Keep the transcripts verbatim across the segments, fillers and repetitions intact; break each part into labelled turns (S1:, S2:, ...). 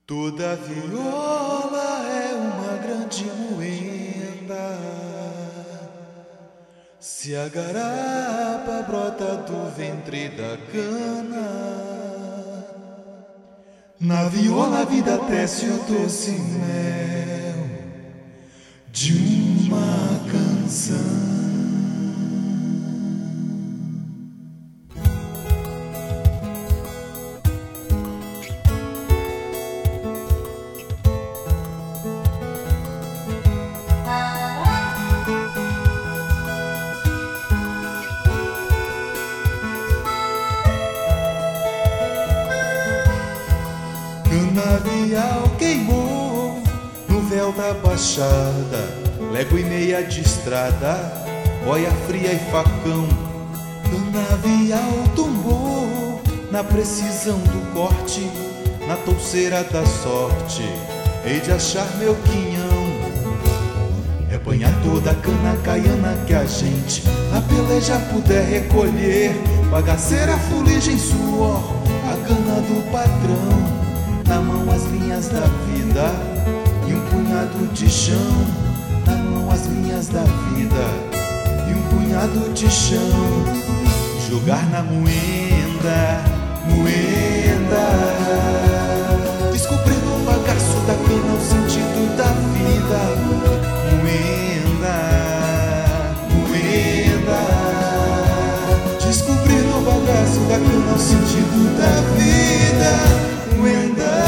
S1: Toda viola é uma grande moenda. Se a garapa brota do ventre da cana, na viola a vida tece o doce mel de uma canção. Canavial queimou no véu da baixada, légua e meia de estrada, boia fria e facão. Canavial tombou na precisão do corte, na touceira da sorte, hei de achar meu quinhão. Rebanha toda a cana caiana que a gente a peleja puder recolher, bagaceira, fuligem, suor, a cana do patrão. Na mão as linhas da vida e um punhado de chão. Na mão as linhas da vida e um punhado de chão. Jogar na moenda, moenda, descobrindo o bagaço da cana, o sentido da vida. Moenda, moenda, descobrindo o bagaço da cana, o sentido da vida. Moenda.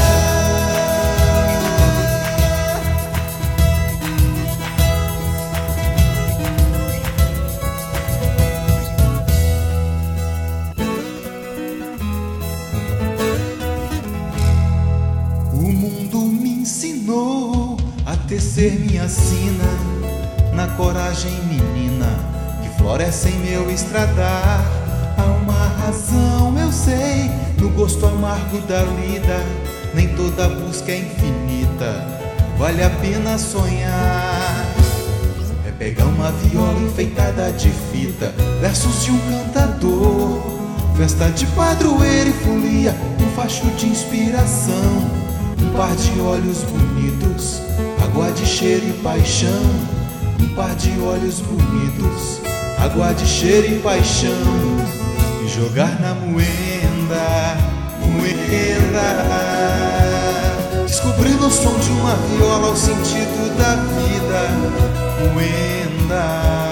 S1: O mundo me ensinou a tecer minha sina na coragem menina que floresce em meu estradar. Há uma razão, eu sei, no gosto amargo da lida. Nem toda busca é infinita, vale a pena sonhar. É pegar uma viola enfeitada de fita, versos de um cantador, festa de padroeira e folia, um facho de inspiração, um par de olhos bonitos, água de cheiro e paixão. Um par de olhos bonitos, água de cheiro e paixão. E jogar na moenda, moenda, descobrindo o som de uma viola, o sentido da vida. Moenda,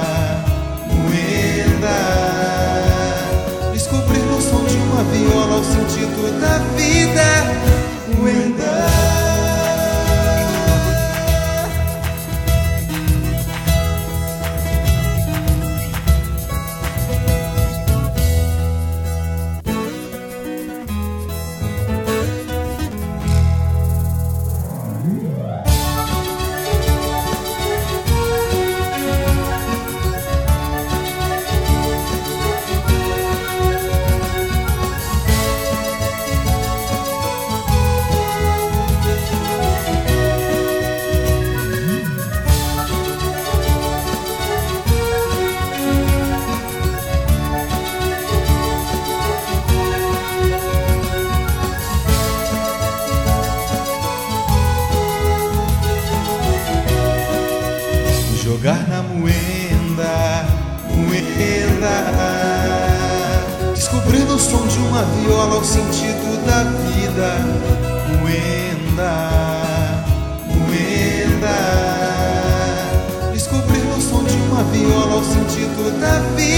S1: moenda, descobrindo o som de uma viola, o sentido da vida. Moenda. Jogar na moenda, moenda, descobrindo o som de uma viola, o sentido da vida. Moenda, moenda, descobrindo o som de uma viola, o sentido da vida.